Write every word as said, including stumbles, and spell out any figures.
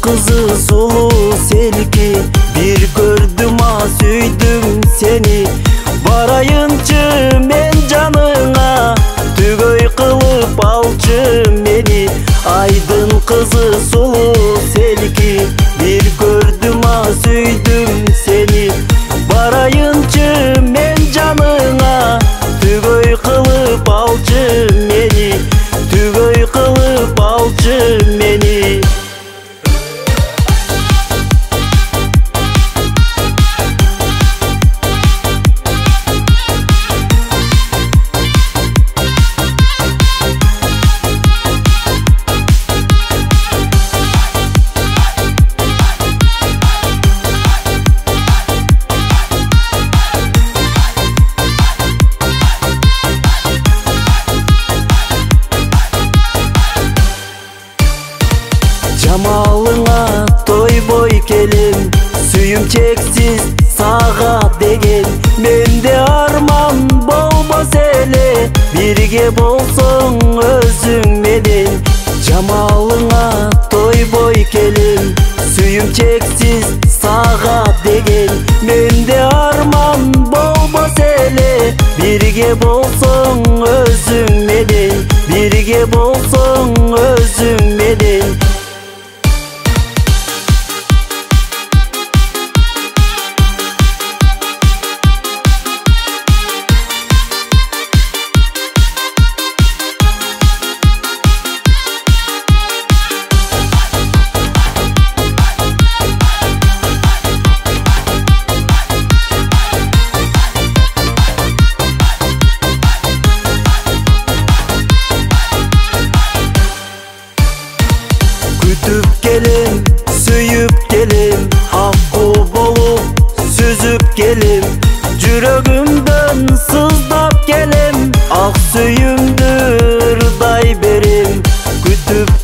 kızı sulu selki, bir gördüm ha süydüm seni. Barayınçı men canına, tügöy kılıp alçı meni. Aydın kızı sulu selki, bir gördüm ha süydüm seni. Barayınçı men canına, tügöy kılıp alçı meni. Tügöy kılıp alçı meni. Jamalыңа той бой келем, сүйüm чексиз сага деген. Менде арман болбос эле, бирге болсоң өзүң менен. Jamalыңа той бой келем, сүйüm чексиз сага деген. Менде арман болбос эле, бирге болсоң өзүң менен. Бирге болсоң өзүң менен. Күтүп келем, сүйүп келем, акку болуп сүзүп келем. Жүрөгүмдөн сыздап келем, ак сүйүмдү ырдай берем. Күтүп